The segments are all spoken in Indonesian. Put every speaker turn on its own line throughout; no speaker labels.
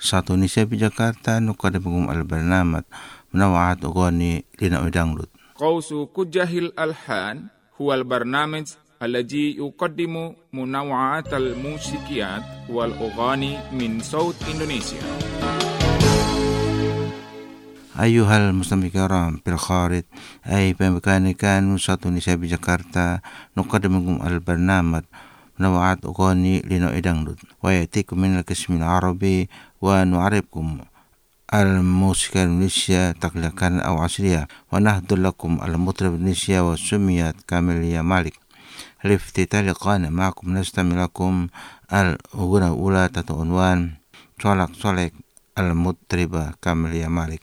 satu Indonesia di Jakarta nukada bungum al-barnamat menawaat ugoni lina udanglut.
قوس كجه الألحان هو البرنامج الذي يقدم منوعات الموسيقيات والأغاني من صوت إندونيسيا.
Ayuhal mustami karam bil kharit ay pemekanikan satu Indonesia di Jakarta nukada bungum al-barnamat menawaat ugoni lina udanglut. Wa yatikum min al-qismi al-arabi wa nu'aribkum الموسيقى الإندونيسية تقليدية أو عصرية ونهد لكم المطرب الإندونيسية وسميت كاميليا مالك. لافتتاح لقاءنا معكم نستمع لكم الأغنية الأولى تحت عنوان صلك صلك المطربة كاميليا مالك.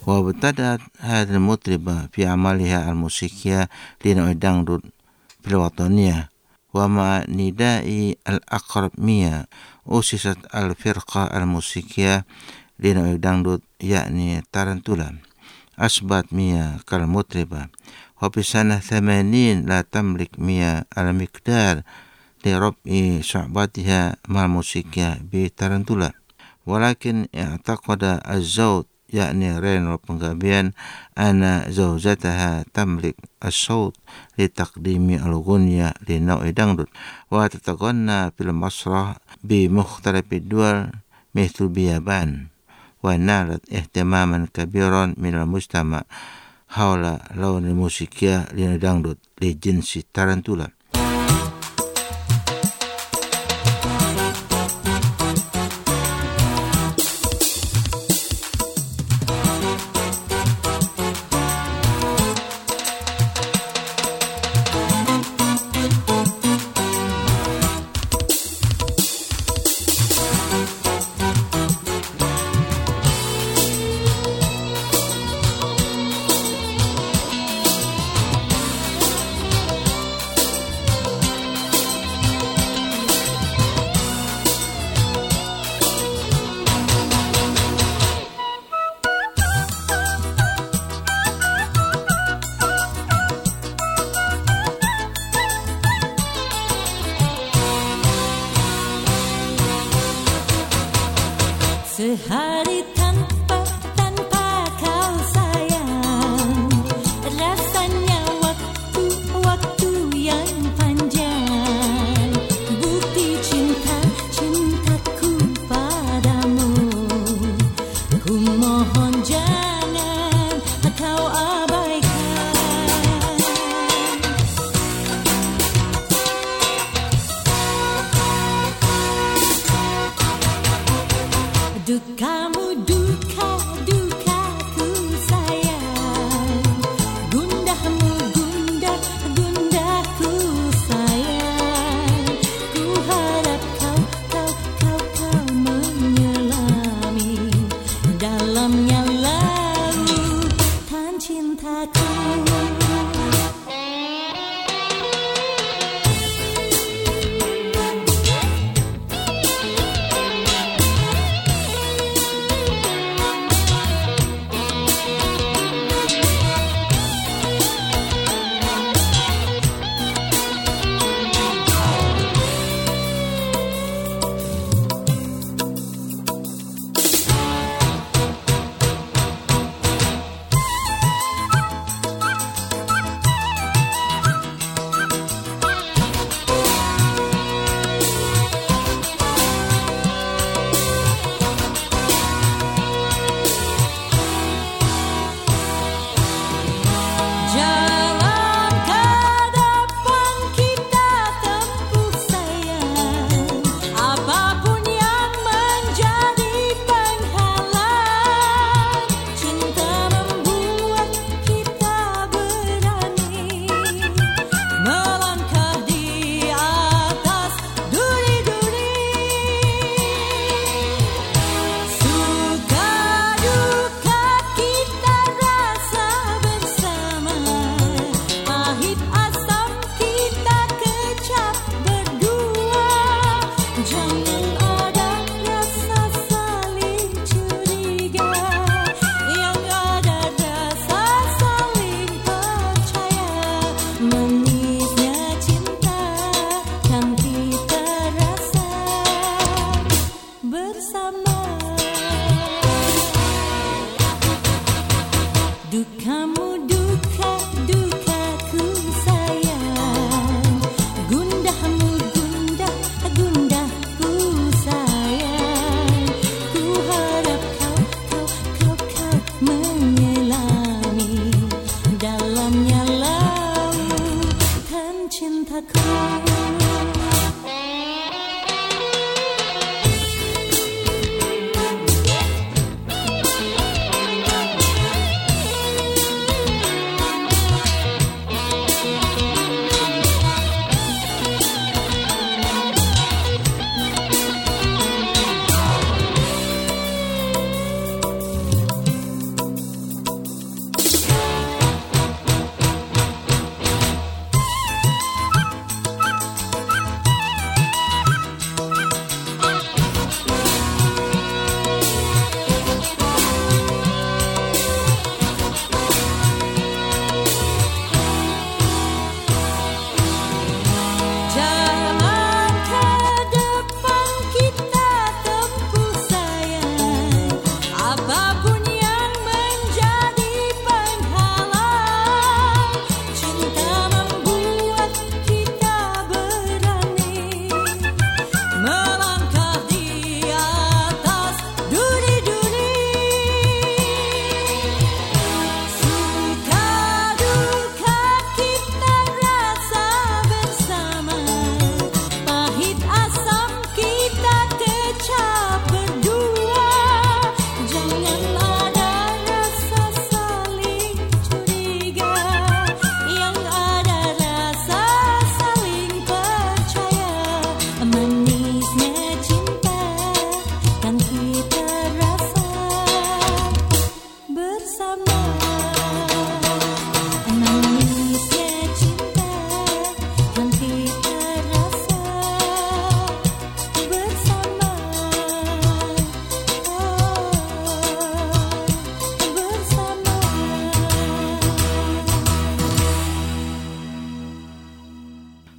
وابتدأت هذه المطربة في عملها الموسيقية لنوع الدangdut في الوطنية، ومع نداء الأقرب ميا أسست الفرقة الموسيقية لنوع الدangdut يعني تارنتولا. أصبحت ميا كالمطربة، وفي سنة 80 لا تملك ميا المقدار لربع صحبتها مع الموسيقى بتارنتولا، ولكن اعتقد الزوج يعني رينو بنغابيان أن زوجتها تملك الصوت لتقديم الأغنية لنوع دangdut، وتتغنى في المسرح بمختلف الدول مثل باليابان، ونالت اهتماما كبيرا من المجتمع حول لون الموسيقى لنوع دangdut لجنس تارنتولا.
Sehari tanpa kau sayang, rasanya waktu yang panjang. Bukti cintaku padamu, ku mohon jangan kau abaikan. Dukamu dukaku sayang, gundamu gundaku sayang. Ku harap kau menyelami dalamnya lautan cintaku.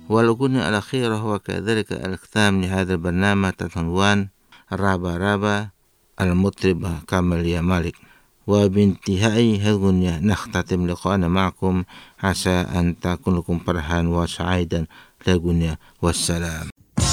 والأغنية الأخيرة وكذلك الختام لهذا البرنامج تحت عنوان رابا رابا المطربة كاميليا مالك. وبانتهاء هذه الأغنية نختتم لقاءنا معكم، عسى أن تكون لكم فرحا وسعيدا للأغنية، والسلام.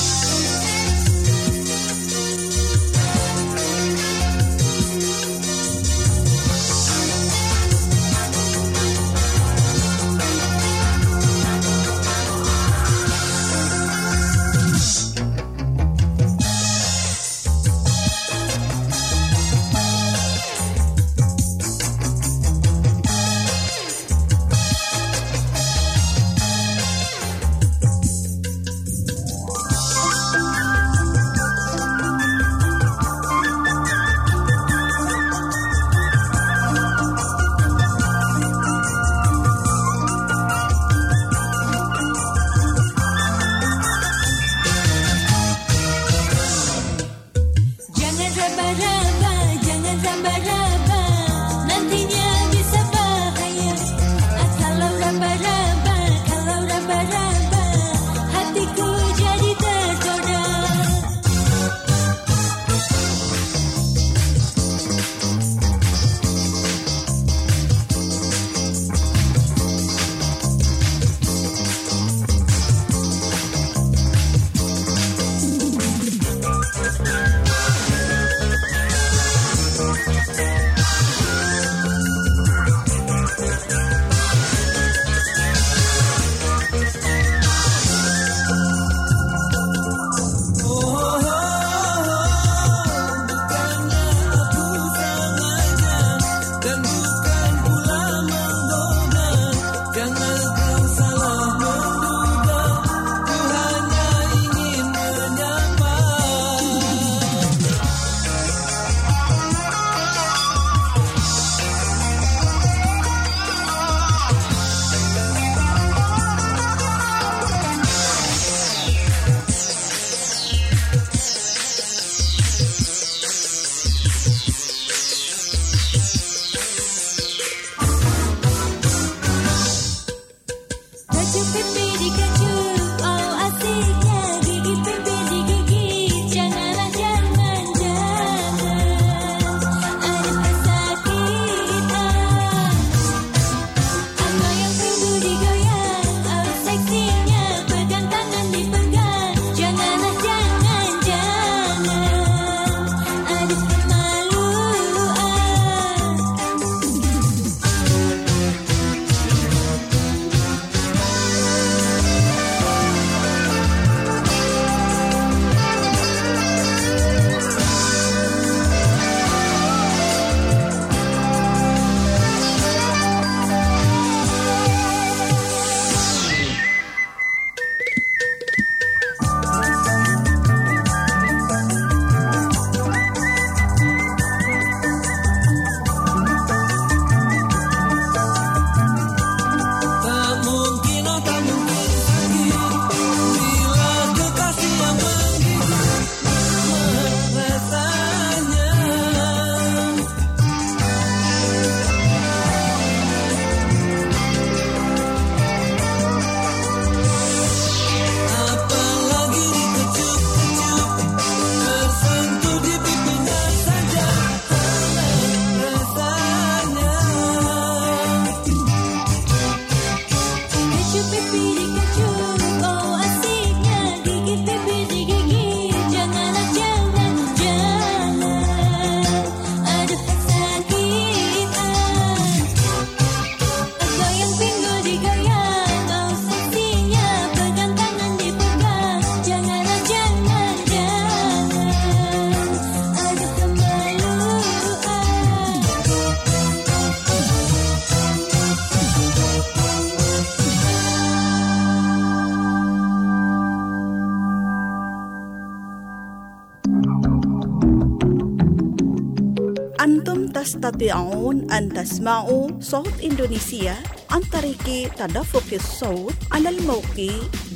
Antum tastati'un an tasma'u صوت إندونيسيا عن طريق تدفق الصوت على الموقع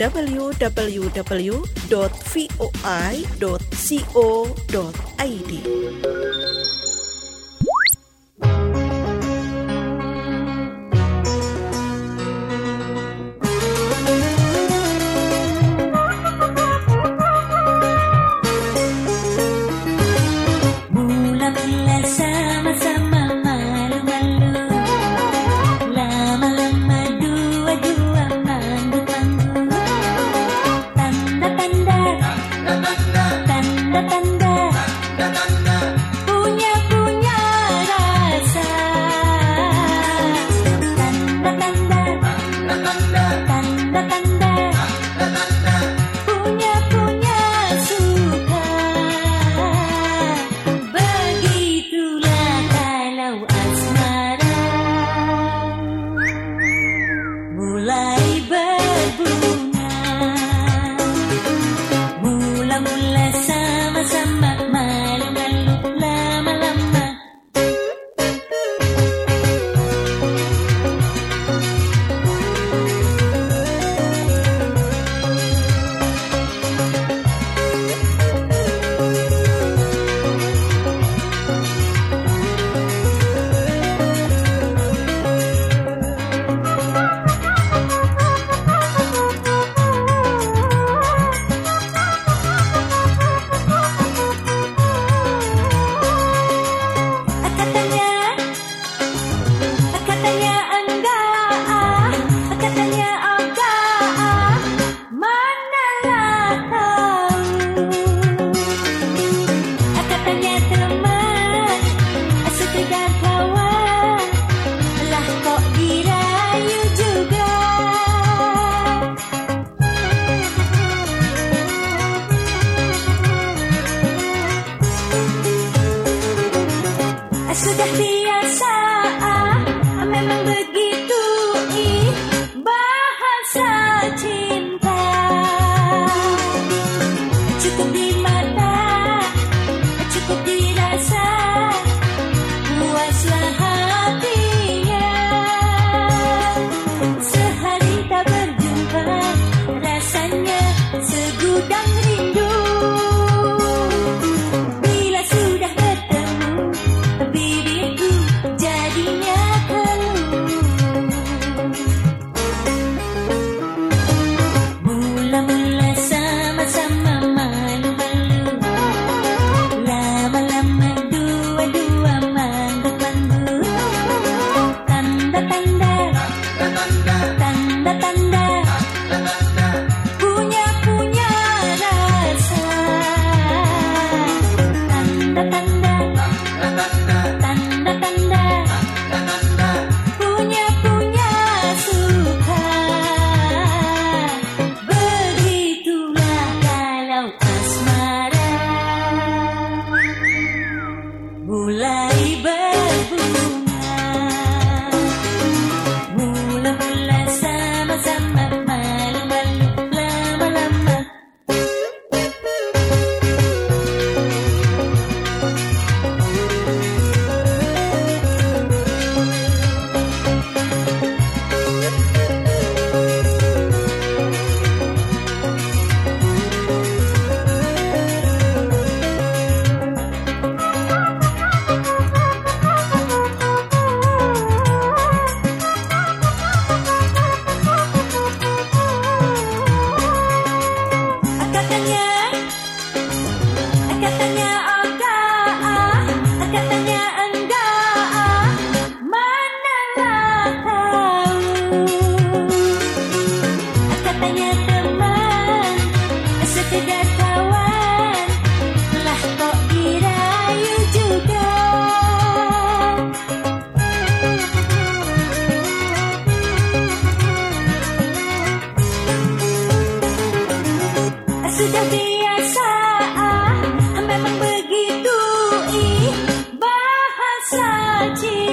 www.voi.co.id.
Sudah biasa, memang begitu bahasa cinta. Cukup di mata, cukup dirasa, puaslah hatinya. Sehari tak berjumpa, rasanya segudang rindu. Bila sudah bertemu, bibirku jadinya keluh. Mula-mula sama-sama malu-malu, lama-lama dua-dua mandu-mandu. Tanda-tanda, tanda-tanda, punya-punya rasa. Tanda-tanda, tanda-tanda, punya-punya suka. Begitulah kalau asmara mulai berbunga. Mula-mula sama-sama malu-malu, lama-lama katanya enggak, katanya enggak, manalah tahu. Katanya teman, sekedar kawan, lah kok dirayu juga. Sudah biasa, memang begitu bahasa cinta.